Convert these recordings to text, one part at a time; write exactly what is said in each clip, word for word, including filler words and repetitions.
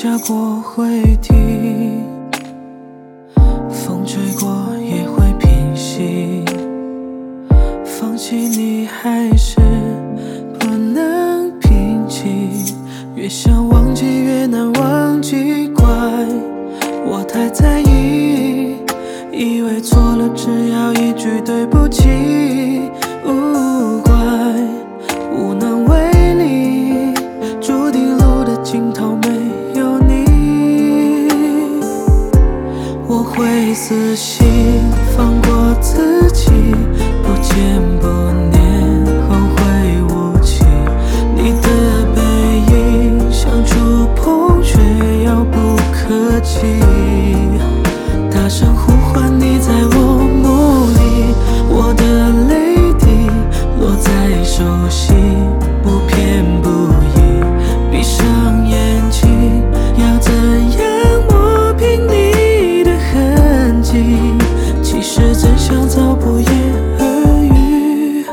下过会停，风吹过也会平息。放弃你还是不能平静，越想忘记越难忘记，怪我太在意，以为错了只要一句对不起，无怪无能为力，注定路的尽头没有你。我会死心放过自己，不见不念，后会无期。你的背影想触碰，却遥不可及。大声呼唤你在我梦里，我的泪滴落在手心，不偏不倚。闭上眼睛，要怎样抹平你的痕迹？其实真相早不言而喻。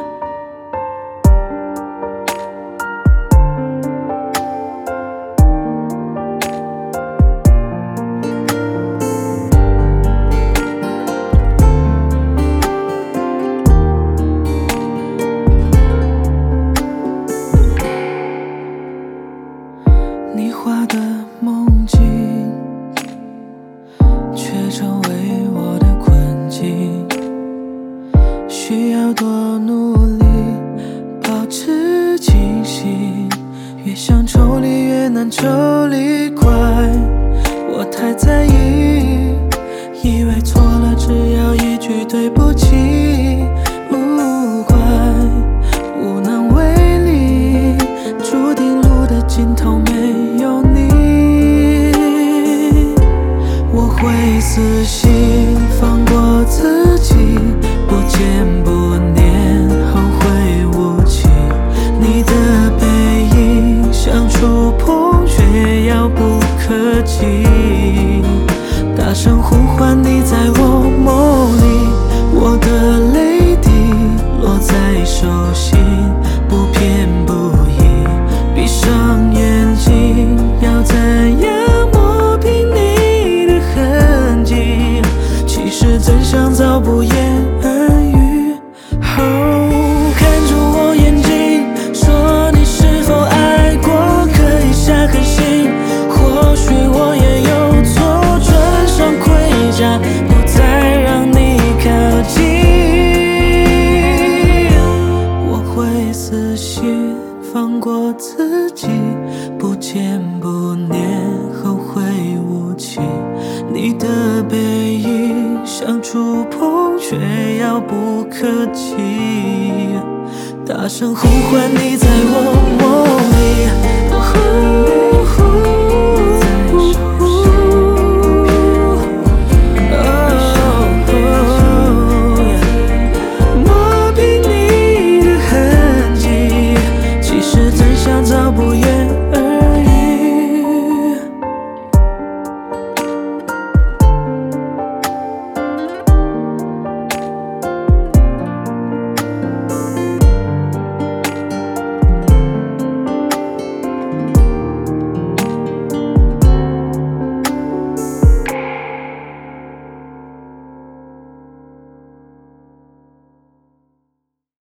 你画的梦境，却成为我的困境。需要多努力保持清醒，越想抽离越难抽离，怪我太在意，以为错了只要一句对不起，无怪无能为力，注定路的尽头没有你。我会死心放过自己，不见不念，后会无期。你的背影想触碰，却遥不可及。大声呼唤你在我梦里，我的泪滴落在手心，不偏不倚。闭上眼睛，要怎样抹平你的痕迹？其实真相早不言而喻。哦，看着我眼睛，说你是否爱过，可以下狠心。或许我也有错，穿上盔甲，不再让你靠近。我会死心放过自己，不见不念，后会无期。你的背影想触碰，却遥不可及。大声呼唤你在我梦里。